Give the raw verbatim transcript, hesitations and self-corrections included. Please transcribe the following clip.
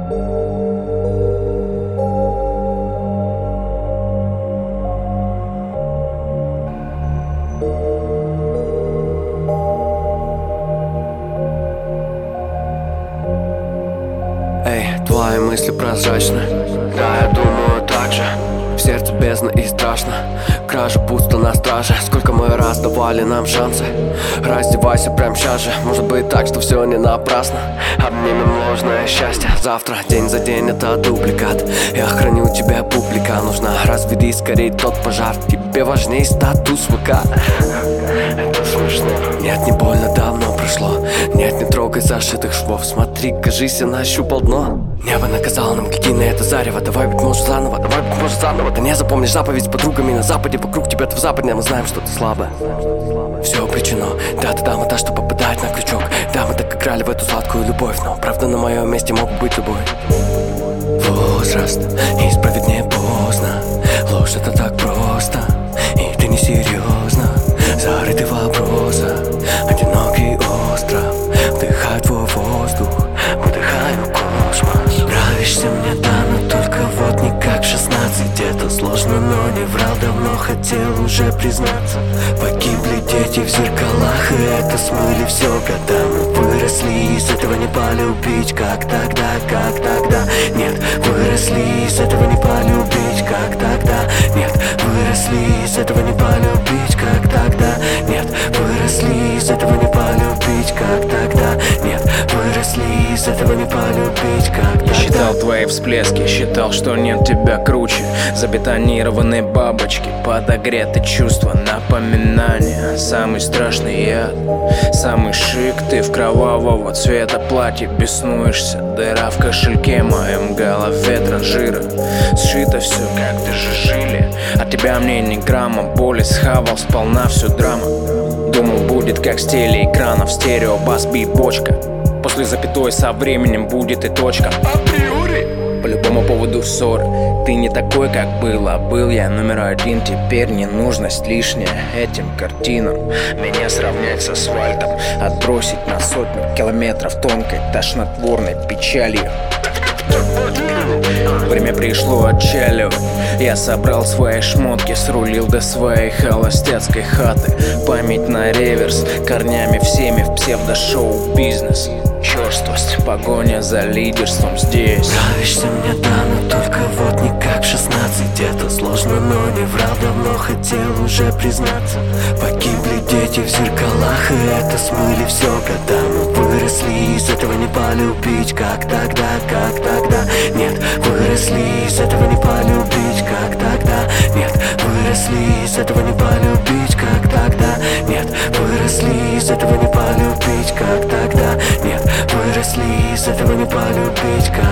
Эй, твои мысли прозрачны. Да, я думаю так же. В сердце бездна и страшно. Кража пусто на страже. Сколько мы раз давали нам шансы. Раздевайся прям сейчас же. Может быть так, что все не напрасно. Обнимем ложное счастье. Завтра день за день это дубликат. Я храню тебя, публика нужна. Разведи скорее тот пожар. Тебе важней статус ВК. Это смешно. Нет, не больно, давно прошло. Нет, не трогай зашитых швов. Смотри, кажись, я нащупал дно. Небо наказало нам, гляди на это зарево. Давай, быть может, заново, давай, быть может, заново. Ты не запомнишь заповедь с подругами на западе. Вокруг тебя-то в западне, мы знаем, что ты слабая. Все обречено, да, ты дама та, что попадает на крючок. Да, мы так играли в эту сладкую любовь. Но правда на моем месте мог быть любой. Возраст, исправить не поздно. Ложь это так просто, и ты не серьезно. Зарытый вопроса, одинокий остров. Вдыхаю твой воздух, выдыхаю космос. Нравишься мне, да, но только вот не как шестнадцать. Это сложно, но не врал, давно хотел уже признаться. Погибли дети в зеркалах, и это смыли все года. Мы выросли, из этого не полюбить, как тогда, как тогда. Нет, выросли, из этого не полюбить, как тогда. Нет, выросли, из этого не полюбить, как тогда. Нет, выросли, из этого не полюбить, как тогда. Нет, выросли, из этого не полюбить, как тогда. Считал твои всплески, считал, что нет тебя круче. Забетонированные бабочки, подогреты чувства, напоминания. Самый страшный яд, самый шик. Ты в кровавого цвета платье беснуешься. Дыра в кошельке моем, голов ветра, жира. Сшито все, как ты же жили. От тебя мне ни грамма боли, схавал сполна всю драму. Думал, будет как с телеэкранов, стерео, бас, бит, бочка. После запятой со временем будет и точка. Априори. По любому поводу ссоры. Ты не такой, как был, а был я номер один. Теперь ненужность лишняя этим картинам. Меня сравнять с асфальтом, отбросить на сотню километров тонкой тошнотворной печалью. Время пришло отчаливать. Я собрал свои шмотки, срулил до своей холостяцкой хаты. Память на реверс, корнями всеми в псевдо-шоу-бизнес. Черствость, погоня за лидерством здесь. Нравишься мне, да, но только вот не как шестнадцать. Это сложно, но не врал, давно хотел уже признаться. Погибли дети в зеркалах, и это смыли все года. Мы выросли, из этого не полюбить, как тогда, как тогда. Нет, выросли, из этого не полюбить, как тогда. Нет, выросли, из этого не полюбить, как тогда. Нет, выросли, из этого не полюбить, как тогда. Нет, выросли, из этого не полюбить, как